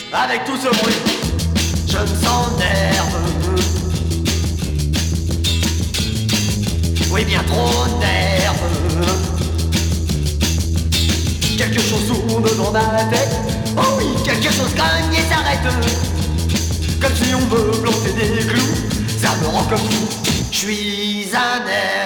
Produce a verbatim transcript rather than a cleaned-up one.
Avec tout ce bruit, je me sens nerveux. Oui, bien trop nerveux. Quelque chose tourne dans ma tête. Oh oui, quelque chose gagne et s'arrête. Comme si on veut planter des clous. Ça me rend comme fou. Je suis un nerveux.